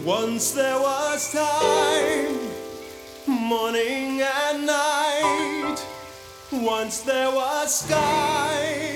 Once there was time, morning and night. Once there was sky,